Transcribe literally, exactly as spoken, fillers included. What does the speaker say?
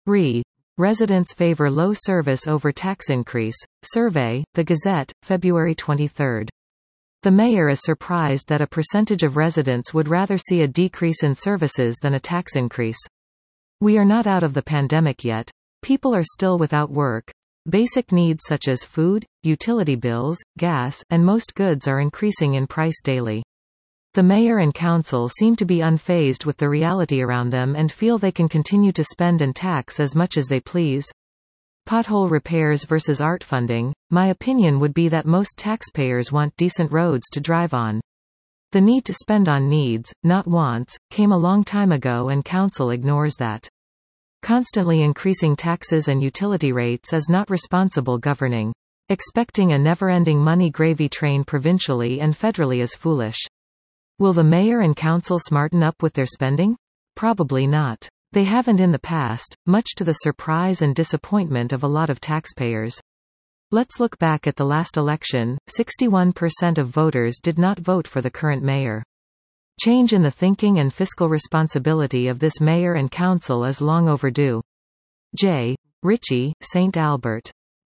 Re. Residents favor low service over tax increase. Survey, The Gazette, February twenty-third. The mayor is surprised that a percentage of residents would rather see a decrease in services than a tax increase. We are not out of the pandemic yet. People are still without work. Basic needs such as food, utility bills, gas, and most goods are increasing in price daily. The mayor and council seem to be unfazed with the reality around them and feel they can continue to spend and tax as much as they please. Pothole repairs versus art funding. My opinion would be that most taxpayers want decent roads to drive on. The need to spend on needs, not wants, came a long time ago and council ignores that. Constantly increasing taxes and utility rates is not responsible governing. Expecting a never-ending money gravy train provincially and federally is foolish. Will the mayor and council smarten up with their spending? Probably not. They haven't in the past, much to the surprise and disappointment of a lot of taxpayers. Let's look back at the last election. sixty-one percent of voters did not vote for the current mayor. Change in the thinking and fiscal responsibility of this mayor and council is long overdue. J. Ritchie, Saint Albert.